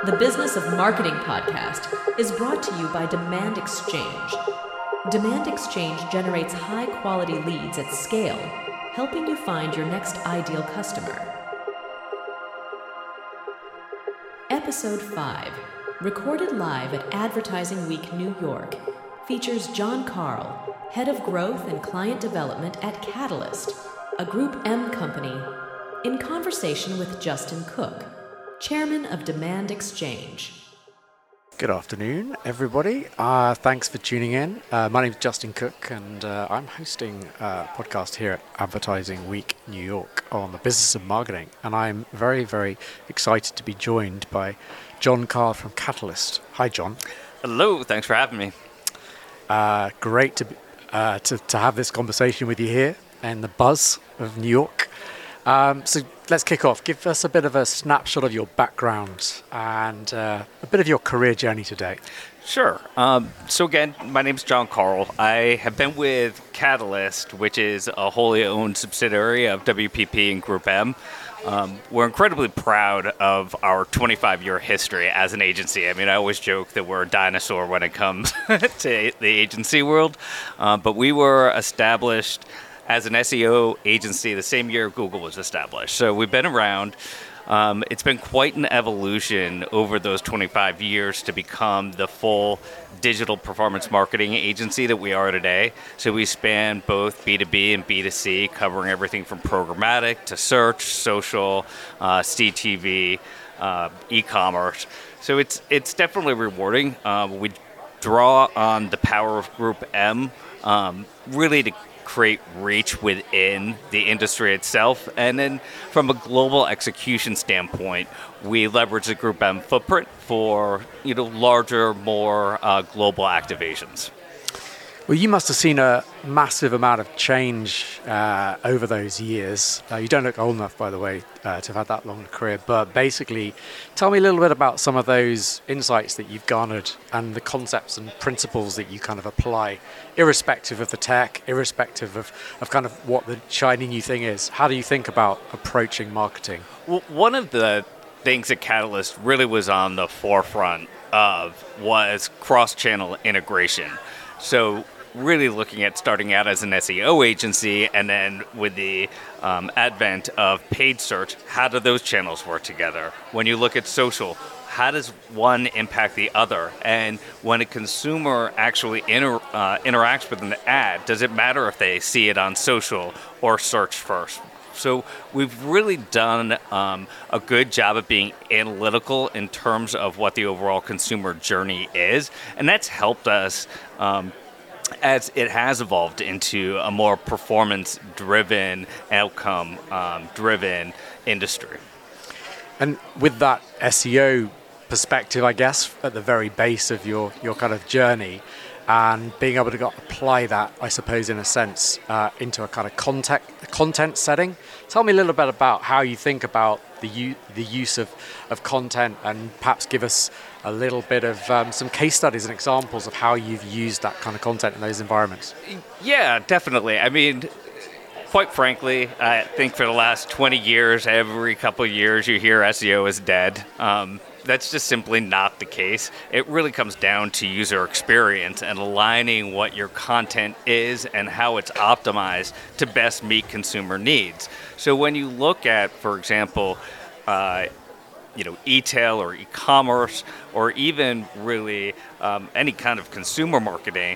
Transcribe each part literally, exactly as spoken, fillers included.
The Business of Marketing podcast is brought to you by Demand Exchange. Demand Exchange generates high-quality leads at scale, helping you find your next ideal customer. Episode five, recorded live at Advertising Week New York, features John Carl, Head of Growth and Client Development at Catalyst, a Group M company, in conversation with Justin Cook, Chairman of Demand Exchange. Good afternoon, everybody. Uh, thanks for tuning in. Uh, my name is Justin Cook, and uh, I'm hosting a podcast here at Advertising Week New York on the business of marketing. And I'm very, very excited to be joined by John Carl from Catalyst. Hi, John. Hello. Thanks for having me. Uh, great to, uh, to to have this conversation with you here in the buzz of New York. Um, so let's kick off. Give us a bit of a snapshot of your background and uh, a bit of your career journey today. Sure. Um, so again, my name's John Carl. I have been with Catalyst, which is a wholly owned subsidiary of W P P and Group M. Um, we're incredibly proud of our twenty-five-year history as an agency. I mean, I always joke that we're a dinosaur when it comes to the agency world, uh, but we were established as an S E O agency the same year Google was established. So we've been around. Um, it's been quite an evolution over those twenty-five years to become the full digital performance marketing agency that we are today. So we span both B two B and B two C, covering everything from programmatic to search, social, uh, C T V, uh, e-commerce. So it's it's definitely rewarding. Uh, we draw on the power of Group M, um, really to create reach within the industry itself. And then from a global execution standpoint, we leverage the Group M footprint for, you know, larger, more uh, global activations. Well, you must have seen a massive amount of change uh, over those years. Uh, you don't look old enough, by the way, uh, to have had that long a career. But basically, tell me a little bit about some of those insights that you've garnered and the concepts and principles that you kind of apply, irrespective of the tech, irrespective of, of kind of what the shiny new thing is. How do you think about approaching marketing? Well, one of the things that Catalyst really was on the forefront of was cross-channel integration. So really looking at starting out as an S E O agency, and then with the um, advent of paid search, how do those channels work together? When you look at social, how does one impact the other? And when a consumer actually inter, uh, interacts with an ad, does it matter if they see it on social or search first? So we've really done um, a good job of being analytical in terms of what the overall consumer journey is, and that's helped us um, as it has evolved into a more performance-driven, outcome-driven um, industry. And with that S E O perspective, I guess, at the very base of your, your kind of journey, and being able to go, apply that, I suppose, in a sense, uh, into a kind of content content setting. Tell me a little bit about how you think about the u- the use of, of content, and perhaps give us a little bit of um, some case studies and examples of how you've used that kind of content in those environments. Yeah, definitely. I mean, quite frankly, I think for the last twenty years, every couple of years you hear S E O is dead. Um, That's just simply not the case. It really comes down to user experience and aligning what your content is and how it's optimized to best meet consumer needs. So when you look at, for example, uh, you know, e-tail or e-commerce, or even really um, any kind of consumer marketing,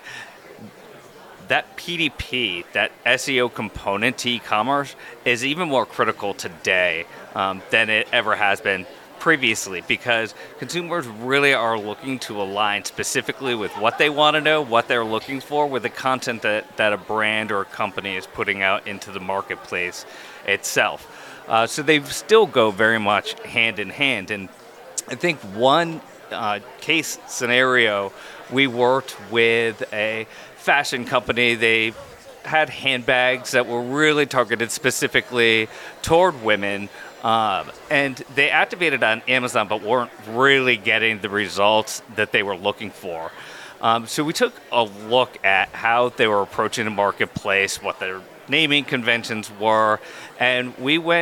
that P D P, that S E O component to e-commerce, is even more critical today um, than it ever has been previously, because consumers really are looking to align specifically with what they want to know, what they're looking for, with the content that, that a brand or a company is putting out into the marketplace itself. Uh, so they still go very much hand in hand. And I think one uh, case scenario, we worked with a fashion company. They had handbags that were really targeted specifically toward women. Um, and they activated on Amazon, but weren't really getting the results that they were looking for. Um, so we took a look at how they were approaching the marketplace, what their naming conventions were, and we went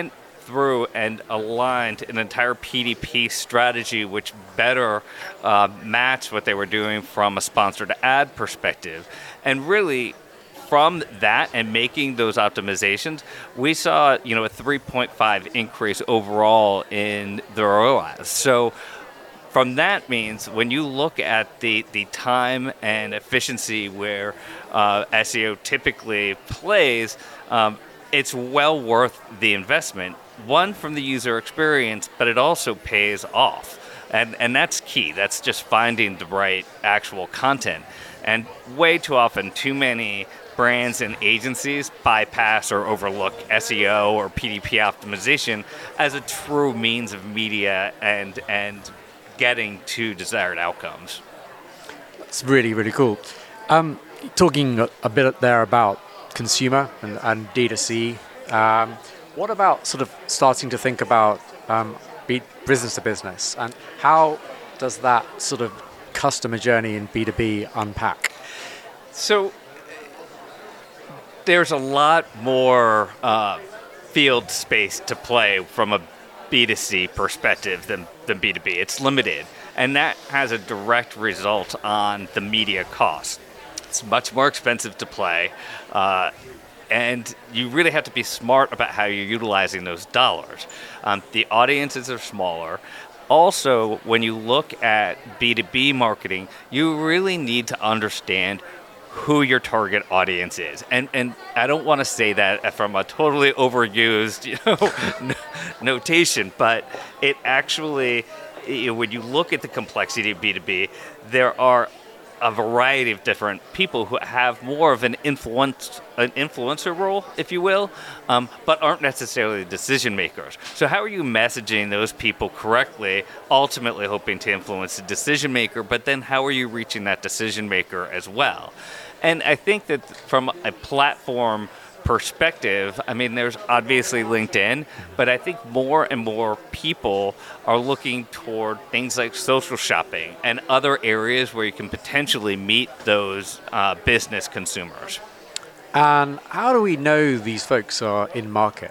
through and aligned an entire P D P strategy which better uh, matched what they were doing from a sponsored ad perspective. And really, from that and making those optimizations, we saw, you know, a three point five increase overall in the R O A S. So from that means when you look at the, the time and efficiency where uh, S E O typically plays, um, it's well worth the investment. One, from the user experience, but it also pays off. And, and that's key. That's just finding the right actual content. And way too often, too many brands and agencies bypass or overlook S E O or P D P optimization as a true means of media and and getting to desired outcomes. That's really, really cool. Um, talking a, a bit there about consumer and, and D two C, um, what about sort of starting to think about um, B, business to business, and how does that sort of customer journey in B two B unpack? So there's a lot more uh, field space to play from a B two C perspective than, than B two B. It's limited, and that has a direct result on the media cost. It's much more expensive to play, uh, and you really have to be smart about how you're utilizing those dollars. Um, the audiences are smaller. Also, when you look at B two B marketing, you really need to understand who your target audience is. And and I don't want to say that from a totally overused, you know, notation, but it actually, you know, when you look at the complexity of B two B, there are a variety of different people who have more of an influence, an influencer role, if you will, um, but aren't necessarily decision makers. So how are you messaging those people correctly, ultimately hoping to influence the decision maker, but then how are you reaching that decision maker as well? And I think that from a platform perspective, I mean, there's obviously LinkedIn, but I think more and more people are looking toward things like social shopping and other areas where you can potentially meet those uh, business consumers. And how do we know these folks are in market?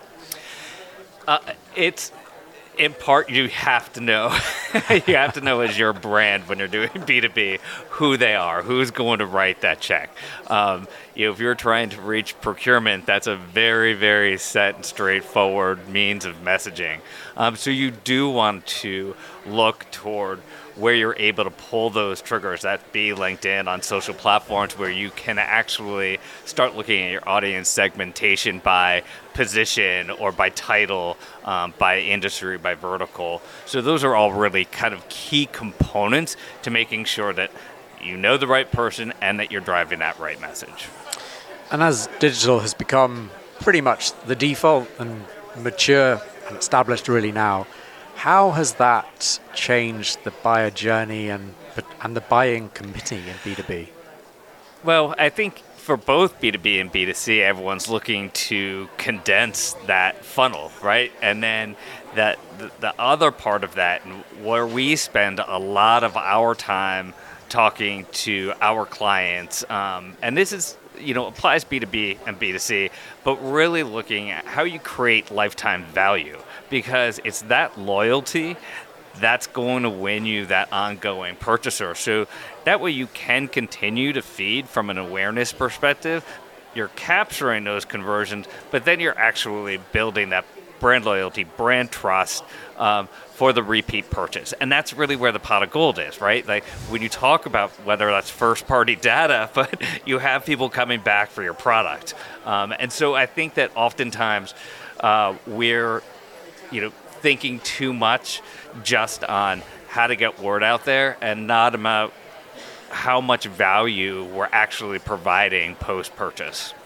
Uh, it's in part, you have to know. You have to know as your brand when you're doing B two B who they are, who's going to write that check. Um, you know, if you're trying to reach procurement, that's a very, very set and straightforward means of messaging. Um, so you do want to look toward where you're able to pull those triggers, that be LinkedIn, on social platforms where you can actually start looking at your audience segmentation by position or by title, um, by industry, by vertical. So those are all really kind of key components to making sure that you know the right person and that you're driving that right message. And as digital has become pretty much the default and mature and established really now, how has that changed the buyer journey and and the buying committee in B two B? Well, I think for both B two B and B two C, everyone's looking to condense that funnel, right? And then that the, the other part of that, where we spend a lot of our time talking to our clients, um, and this is, you know, applies B two B and B two C, but really looking at how you create lifetime value, because it's that loyalty that's going to win you that ongoing purchaser. So that way you can continue to feed from an awareness perspective. You're capturing those conversions, but then you're actually building that brand loyalty, brand trust um, for the repeat purchase. And that's really where the pot of gold is, right? Like when you talk about whether that's first party data, but you have people coming back for your product. Um, and so I think that oftentimes uh, we're, you know, thinking too much just on how to get word out there and not about how much value we're actually providing post-purchase.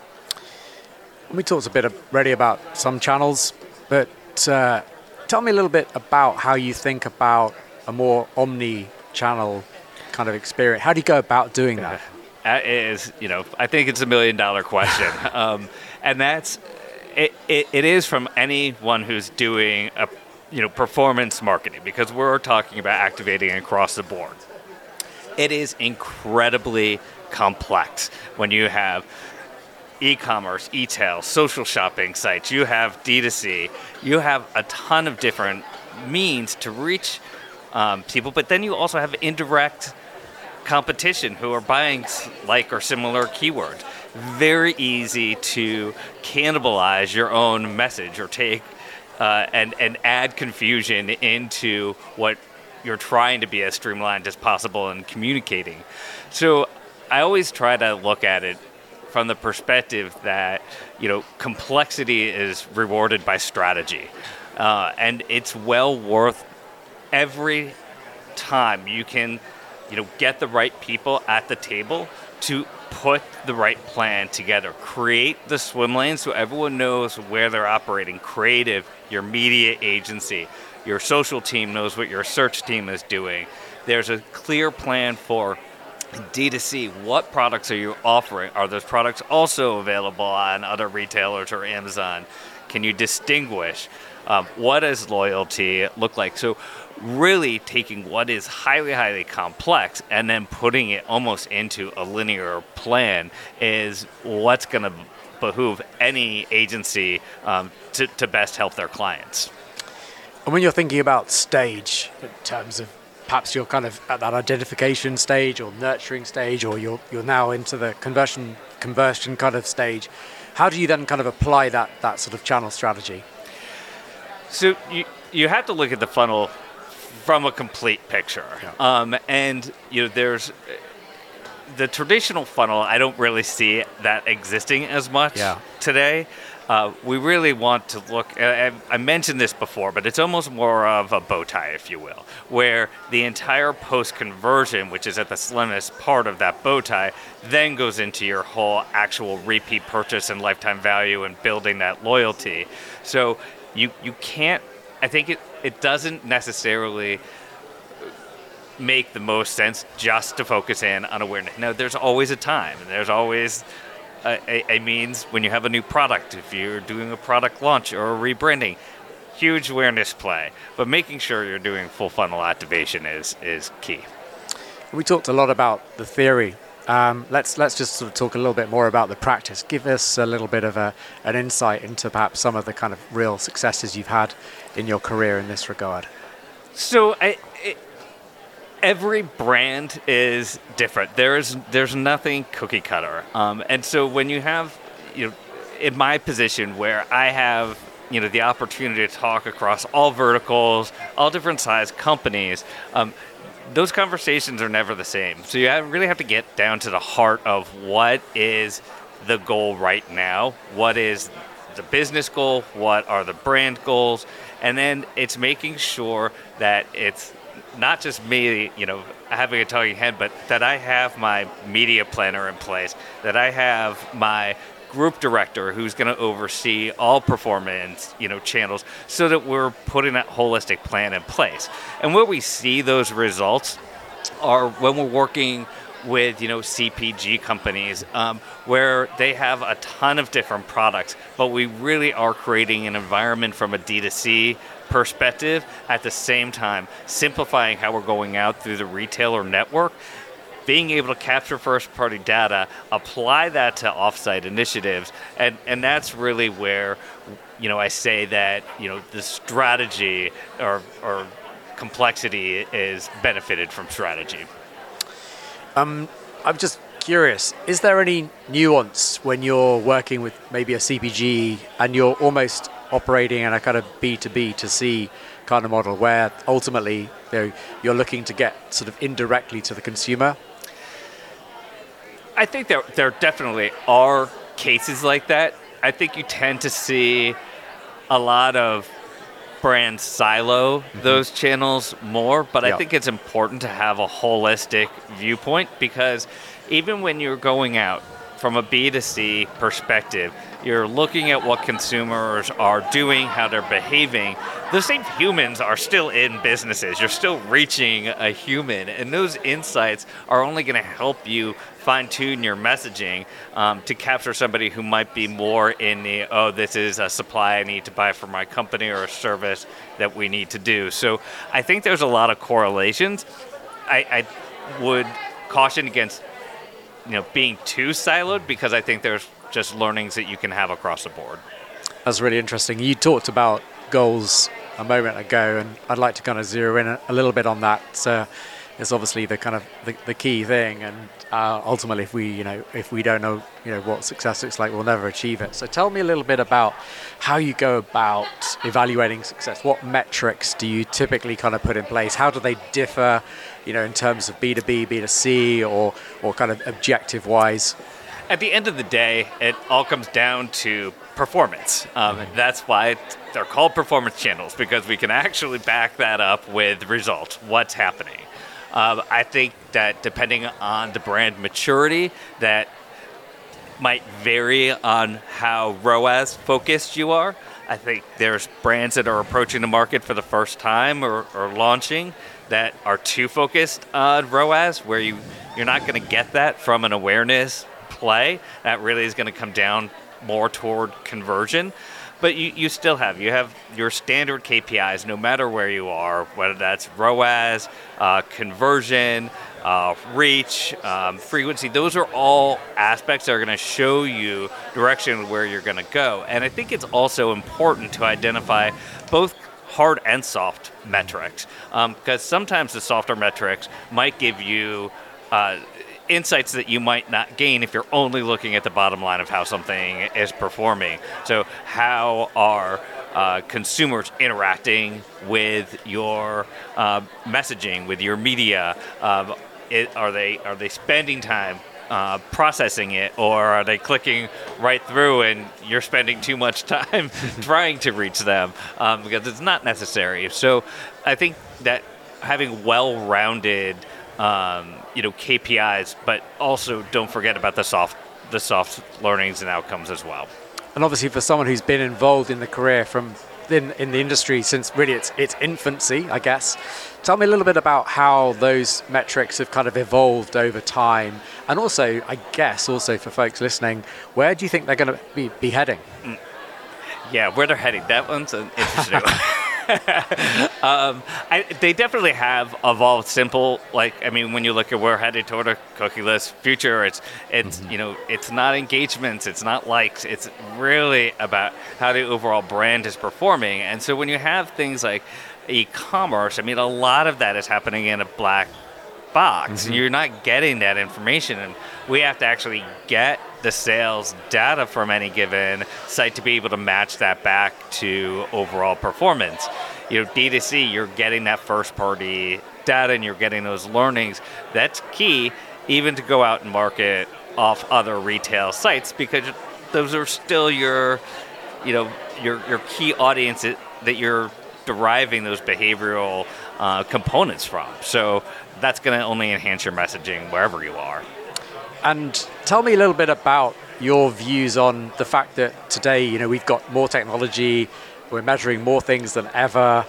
We talked a bit already about some channels, but uh, tell me a little bit about how you think about a more omni-channel kind of experience. How do you go about doing that? That is, you know, I think it's a million dollar question. um, and that's, it, it, it is from anyone who's doing a, you know, performance marketing, because we're talking about activating across the board. It is incredibly complex when you have e-commerce, e-tail, social shopping sites. You have D two C. You have a ton of different means to reach um, people, but then you also have indirect competition who are buying like or similar keywords. Very easy to cannibalize your own message or take uh, and, and add confusion into what you're trying to be as streamlined as possible in communicating. So I always try to look at it from the perspective that, you know, complexity is rewarded by strategy. Uh, and it's well worth every time you can, you know, get the right people at the table to put the right plan together. Create the swim lanes so everyone knows where they're operating. Creative, your media agency, your social team knows what your search team is doing. There's a clear plan for D two C. What products are you offering? Are those products also available on other retailers or Amazon? Can you distinguish? Um, what does loyalty look like? So really taking what is highly, highly complex and then putting it almost into a linear plan is what's going to behoove any agency um, to, to best help their clients. And when you're thinking about stage in terms of perhaps you're kind of at that identification stage or nurturing stage, or you're you're now into the conversion conversion kind of stage, how do you then kind of apply that that sort of channel strategy? So you you have to look at the funnel from a complete picture, yeah. um, and you know there's the traditional funnel. I don't really see that existing as much yeah. today. Uh, we really want to look, I, I mentioned this before, but it's almost more of a bow tie, if you will, where the entire post-conversion, which is at the slimmest part of that bow tie, then goes into your whole actual repeat purchase and lifetime value and building that loyalty. So you you can't, I think it, it doesn't necessarily make the most sense just to focus in on awareness. Now, there's always a time, and there's always A, a, a means when you have a new product, if you're doing a product launch or a rebranding, huge awareness play. But making sure you're doing full funnel activation is is key. We talked a lot about the theory. Um, let's let's just sort of talk a little bit more about the practice. Give us a little bit of a, an insight into perhaps some of the kind of real successes you've had in your career in this regard. So I. It, Every brand is different. There is there's nothing cookie cutter, um, and so when you have, you know, in my position where I have, you know, the opportunity to talk across all verticals, all different size companies, um, those conversations are never the same. So you have, really have to get down to the heart of what is the goal right now, what is the business goal, what are the brand goals, and then it's making sure that it's not just me, you know, having a talking head, but that I have my media planner in place, that I have my group director who's going to oversee all performance, you know, channels, so that we're putting that holistic plan in place. And where we see those results are when we're working with, you know, C P G companies, um, where they have a ton of different products, but we really are creating an environment from a D two C perspective, at the same time simplifying how we're going out through the retailer network, being able to capture first-party data, apply that to off-site initiatives, and, and that's really where, you know, I say that, you know, the strategy or, or complexity is benefited from strategy. Um, I'm just curious, is there any nuance when you're working with maybe a C P G and you're almost operating in a kind of B to B to C kind of model where ultimately, you know, you're looking to get sort of indirectly to the consumer? I think there there definitely are cases like that. I think you tend to see a lot of brands silo mm-hmm. those channels more, but yep. I think it's important to have a holistic viewpoint, because even when you're going out from a B to C perspective, you're looking at what consumers are doing, how they're behaving. Those same humans are still in businesses. You're still reaching a human, and those insights are only going to help you fine-tune your messaging um, to capture somebody who might be more in the, oh, this is a supply I need to buy for my company or a service that we need to do. So I think there's a lot of correlations. I, I would caution against, you know, being too siloed, because I think there's just learnings that you can have across the board. That's really interesting. You talked about goals a moment ago, and I'd like to kind of zero in a, a little bit on that. So it's obviously the kind of the, the key thing, and uh, ultimately, if we, you know, if we don't know, you know, what success looks like, we'll never achieve it. So tell me a little bit about how you go about evaluating success. What metrics do you typically kind of put in place? How do they differ, you know, in terms of B two B, B two C, or or kind of objective wise? At the end of the day, it all comes down to performance. Um, that's why they're called performance channels, because we can actually back that up with results, what's happening. Um, I think that depending on the brand maturity, that might vary on how R O A S focused you are. I think there's brands that are approaching the market for the first time or, or launching that are too focused on R O A S, where you, you're not going to get that from an awareness play. That really is going to come down more toward conversion. But you, you still have, you have your standard K P Is no matter where you are, whether that's R O A S, uh, conversion, uh, reach, um, frequency. Those are all aspects that are going to show you direction where you're going to go. And I think it's also important to identify both hard and soft metrics, um, because sometimes the softer metrics might give you uh, insights that you might not gain if you're only looking at the bottom line of how something is performing. So how are uh, consumers interacting with your uh, messaging, with your media? Um, it, are they are they spending time uh, processing it, or are they clicking right through and you're spending too much time trying to reach them um, because it's not necessary? So I think that having well-rounded Um, you know, K P Is, but also don't forget about the soft, the soft learnings and outcomes as well. And obviously, for someone who's been involved in the career from in, in the industry since really its its infancy, I guess, tell me a little bit about how those metrics have kind of evolved over time, and also, I guess, also for folks listening, where do you think they're going to be, be heading? Mm. Yeah, where they're heading. That one's an interesting one. um, I, they definitely have evolved simple. Like, I mean, when you look at we're headed toward a cookieless future, it's, it's mm-hmm. you know, it's not engagements, it's not likes, it's really about how the overall brand is performing. And so when you have things like e-commerce, I mean, a lot of that is happening in a black box. Mm-hmm. You're not getting that information, and we have to actually get the sales data from any given site to be able to match that back to overall performance. You know, D two C, you're getting that first party data and you're getting those learnings. That's key, even to go out and market off other retail sites, because those are still your, you know, your your key audience that you're deriving those behavioral uh, components from. So that's going to only enhance your messaging wherever you are. And tell me a little bit about your views on the fact that today, you know, we've got more technology, we're measuring more things than ever.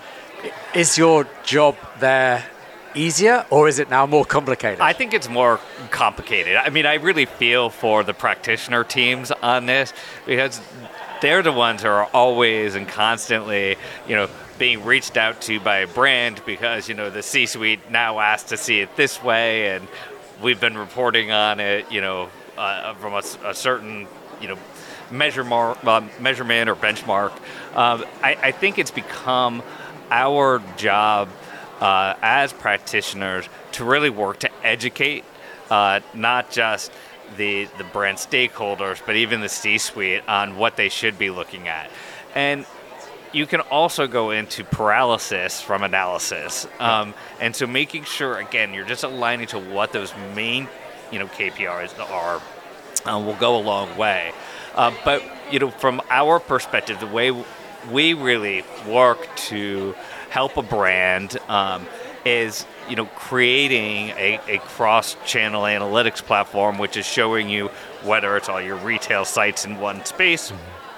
Is your job there easier, or is it now more complicated? I think it's more complicated. I mean, I really feel for the practitioner teams on this, because they're the ones who are always and constantly, you know, being reached out to by a brand because, you know, the C-suite now asked to see it this way, and we've been reporting on it, you know, uh, from a, a certain, you know, measure mar- uh, measurement or benchmark. Um, I, I think it's become our job uh, as practitioners to really work to educate uh, not just the the brand stakeholders, but even the C-suite on what they should be looking at. And you can also go into paralysis from analysis. Um, and so making sure, again, you're just aligning to what those main, you know, K P Is are uh, will go a long way. Uh, but, you know, from our perspective, the way we really work to help a brand um, is, you know, creating a, a cross-channel analytics platform, which is showing you whether it's all your retail sites in one space,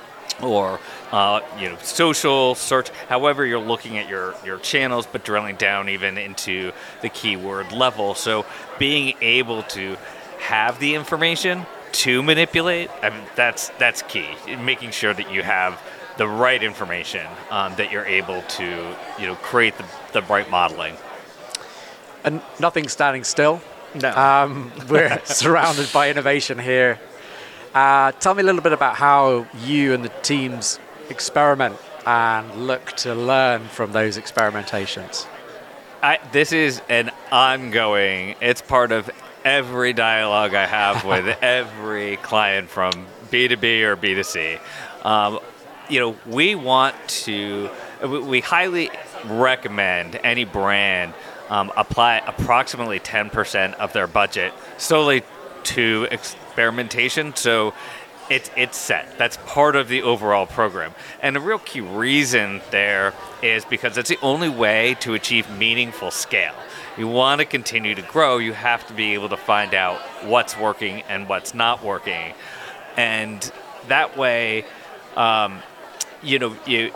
or uh, you know, social, search, however you're looking at your, your channels, but drilling down even into the keyword level. So being able to have the information to manipulate, I mean, that's that's key. Making sure that you have the right information um, that you're able to, you know, create the, the right modeling. And nothing's standing still. No. Um, we're surrounded by innovation here Uh, tell me a little bit about how you and the teams experiment and look to learn from those experimentations. I, this is an ongoing, it's part of every dialogue I have with every client from B two B or B two C. Um, you know, we want to, we, we highly recommend any brand um, apply approximately ten percent of their budget solely to experimentation. So It's it's set. That's part of the overall program. And the real key reason there is because it's the only way to achieve meaningful scale. You want to continue to grow, you have to be able to find out what's working and what's not working. And that way, um, you know, you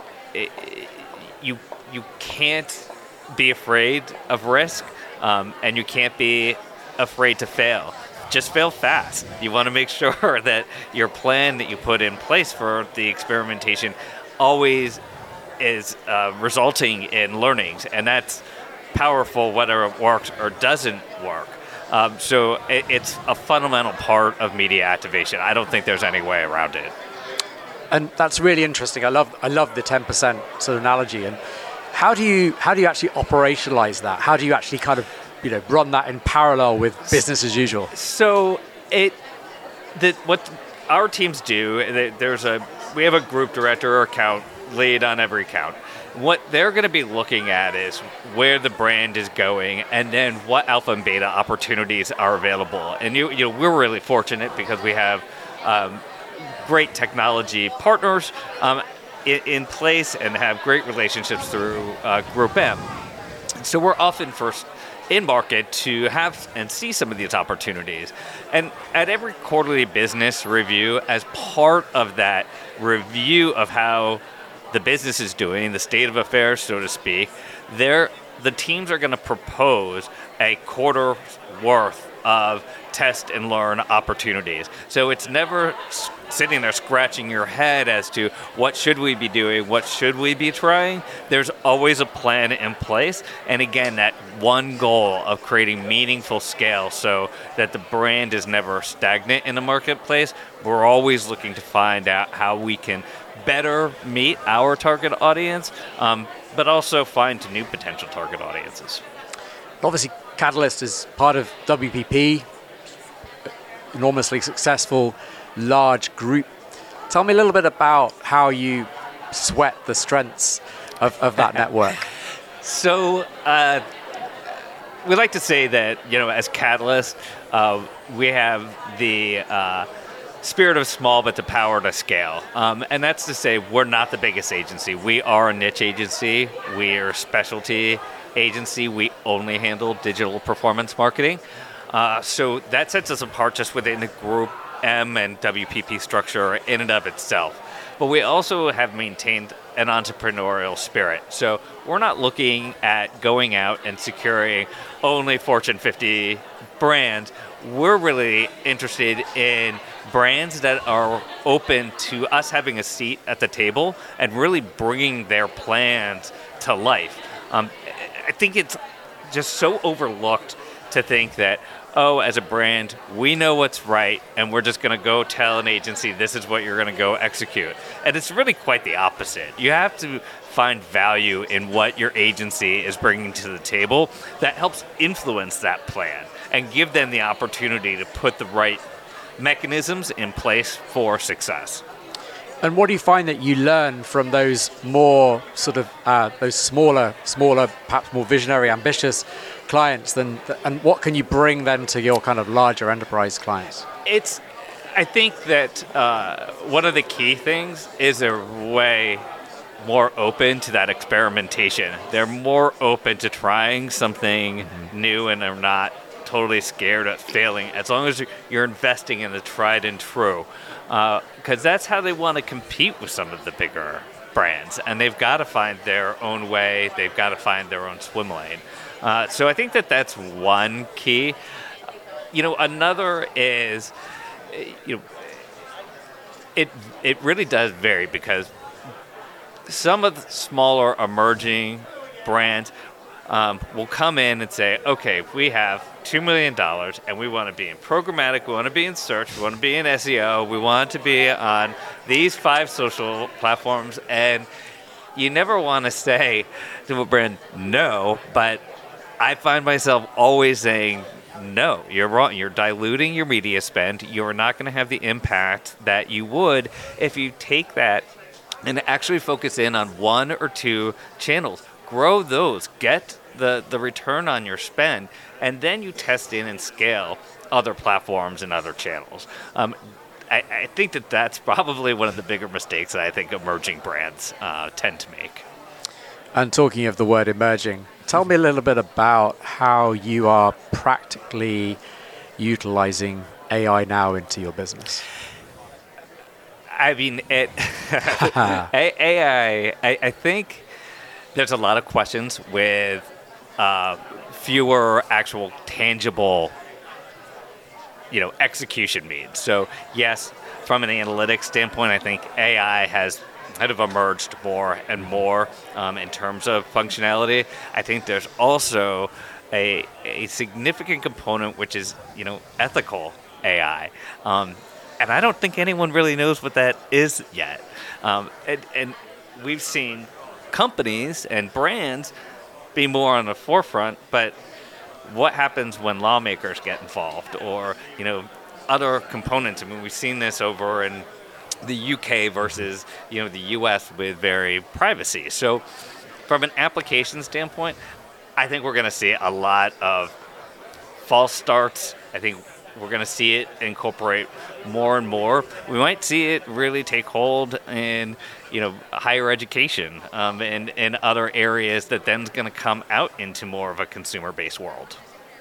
you you can't be afraid of risk, um, and you can't be afraid to fail. Just fail fast. You want to make sure that your plan that you put in place for the experimentation always is uh, resulting in learnings, and that's powerful whether it works or doesn't work. Um, so it, it's a fundamental part of media activation. I don't think there's any way around it. And that's really interesting. I love I love the ten percent sort of analogy. And how do you how do you actually operationalize that? How do you actually kind of you know, run that in parallel with business as usual? So it, the, what our teams do, there's a, we have a group director or account lead on every account. What they're going to be looking at is where the brand is going, and then what alpha and beta opportunities are available. And you, you know, we're really fortunate because we have um, great technology partners um, in, in place and have great relationships through uh, Group M. So we're often first in market to have and see some of these opportunities. And at every quarterly business review, as part of that review of how the business is doing, the state of affairs, so to speak, there the teams are going to propose a quarter worth of test and learn opportunities. So it's never sitting there scratching your head as to what should we be doing, what should we be trying. There's always a plan in place. And again, that one goal of creating meaningful scale so that the brand is never stagnant in the marketplace. We're always looking to find out how we can better meet our target audience, um, but also find new potential target audiences. Obviously, Catalyst is part of W P P, enormously successful, large group. Tell me a little bit about how you sweat the strengths of, of that network. So uh, we like to say that, you know, as Catalyst, uh, we have the uh, spirit of small but the power to scale. Um, and that's to say we're not the biggest agency. We are a niche agency. We are a specialty agency. We only handle digital performance marketing. Uh, so that sets us apart just within the Group M and W P P structure in and of itself. But we also have maintained an entrepreneurial spirit. So we're not looking at going out and securing only Fortune fifty brands. We're really interested in brands that are open to us having a seat at the table and really bringing their plans to life. Um, I think it's just so overlooked to think that, oh, as a brand, we know what's right, and we're just going to go tell an agency this is what you're going to go execute. And it's really quite the opposite. You have to find value in what your agency is bringing to the table that helps influence that plan and give them the opportunity to put the right mechanisms in place for success. And what do you find that you learn from those more sort of uh, those smaller, smaller, perhaps more visionary, ambitious clients? Than, and what can you bring then to your kind of larger enterprise clients? It's, I think that uh, one of the key things is they're way more open to that experimentation. They're more open to trying something mm-hmm. new, and they're not totally scared of failing as long as you're investing in the tried and true. Because uh, that's how they want to compete with some of the bigger brands. And they've got to find their own way. They've got to find their own swim lane. Uh, so I think that that's one key. You know, another is, you know, it it really does vary because some of the smaller emerging brands um, will come in and say, okay, we have two million dollars and we want to be in programmatic, we want to be in search, we want to be in S E O, we want to be on these five social platforms. And you never want to say to a brand, no, but I find myself always saying, no, you're wrong. You're diluting your media spend. You're not going to have the impact that you would if you take that and actually focus in on one or two channels. Grow those. Get the, the return on your spend. And then you test in and scale other platforms and other channels. Um, I, I think that that's probably one of the bigger mistakes that I think emerging brands uh, tend to make. And talking of the word emerging, tell me a little bit about how you are practically utilizing A I now into your business. I mean, it, A I, I, I think there's a lot of questions with uh, fewer actual tangible, you know, execution means. So yes, from an analytics standpoint, I think A I has kind of emerged more and more um, in terms of functionality. I think there's also a, a significant component which is, you know, ethical A I. Um, and I don't think anyone really knows what that is yet. Um, and, and we've seen companies and brands be more on the forefront, but what happens when lawmakers get involved or, you know, other components? I mean, we've seen this over in the U K versus, you know, the U S with very privacy. So from an application standpoint, I think we're going to see a lot of false starts. I think we're going to see it incorporate more and more. We might see it really take hold in, you know, higher education um, and, and other areas that then is going to come out into more of a consumer-based world.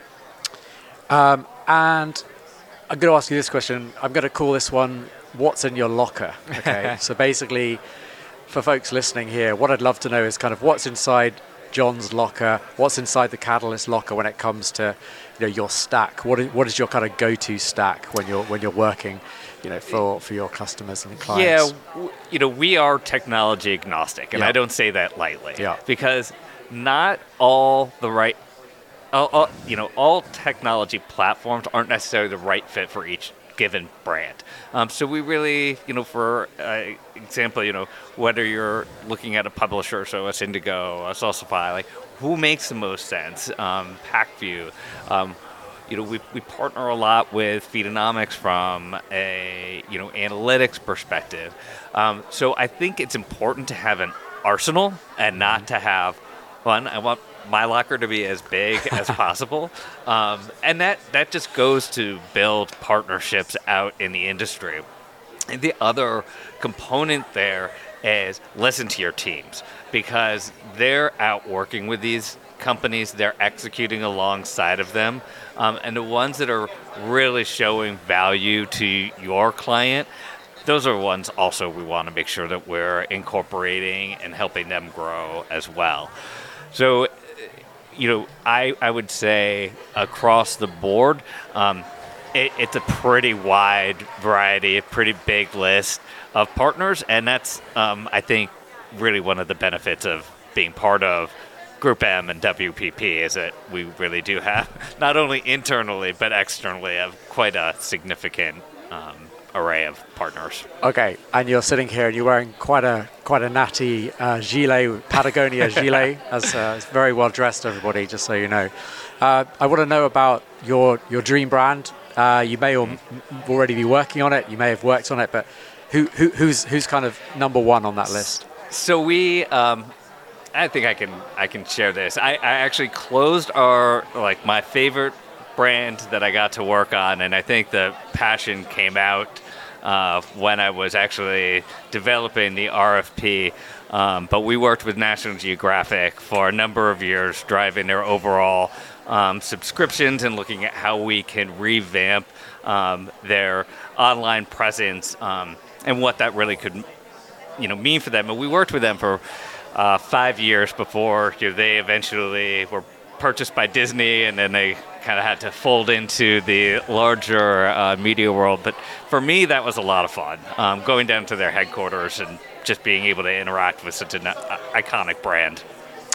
Um, and I'm going to ask you this question. I'm going to call this one, what's in your locker? Okay. So basically, for folks listening here, what I'd love to know is kind of what's inside John's locker, what's inside the Catalyst locker when it comes to, you know, your stack. What is, what is your kind of go-to stack when you're when you're working, you know, for, for your customers and clients? Yeah, w- you know, we are technology agnostic, and yeah. I don't say that lightly. Yeah. Because not all the right, all, all, you know, all technology platforms aren't necessarily the right fit for each given brand. Um, so we really, you know, for uh, example, you know, whether you're looking at a publisher, so a Syndigo, a Salsify, like who makes the most sense? Um, Packview, um, you know, we we partner a lot with Feedonomics from a, you know, analytics perspective. Um, so I think it's important to have an arsenal and not to have one. I want my locker to be as big as possible. Um, and that, that just goes to build partnerships out in the industry. And the other component there is listen to your teams, because they're out working with these companies, they're executing alongside of them. Um, and the ones that are really showing value to your client, those are ones also we want to make sure that we're incorporating and helping them grow as well. So, you know, I, I would say across the board, um, it, it's a pretty wide variety, a pretty big list of partners. And that's, um, I think, really one of the benefits of being part of Group M and W P P is that we really do have, not only internally, but externally, have quite a significant um, array of partners. Okay, and you're sitting here and you're wearing quite a quite a natty uh, gilet, Patagonia gilet, as uh, it's very well dressed, everybody, just so you know. Uh, I want to know about your your dream brand. Uh, you may or m- already be working on it, you may have worked on it, but who, who who's who's kind of number one on that list? So we, um, I think I can I can share this. I, I actually closed our, like my favorite brand that I got to work on, and I think the passion came out Uh, when I was actually developing the R F P. Um, but we worked with National Geographic for a number of years, driving their overall um, subscriptions and looking at how we can revamp um, their online presence um, and what that really could, you know, mean for them. And we worked with them for uh, five years before, you know, they eventually were purchased by Disney, and then they kind of had to fold into the larger uh, media world. But for me, that was a lot of fun, um, going down to their headquarters and just being able to interact with such an uh, iconic brand.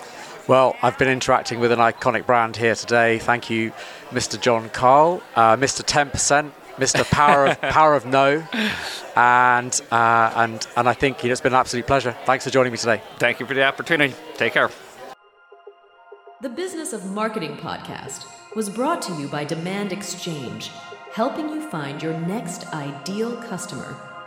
Well, I've been interacting with an iconic brand here today. Thank you, Mister John Carl, uh, Mister ten percent, Mister Power of Power of No, and uh, and and I think you know, it's been an absolute pleasure. Thanks for joining me today. Thank you for the opportunity. Take care. The Business of Marketing podcast was brought to you by Demand Exchange, helping you find your next ideal customer.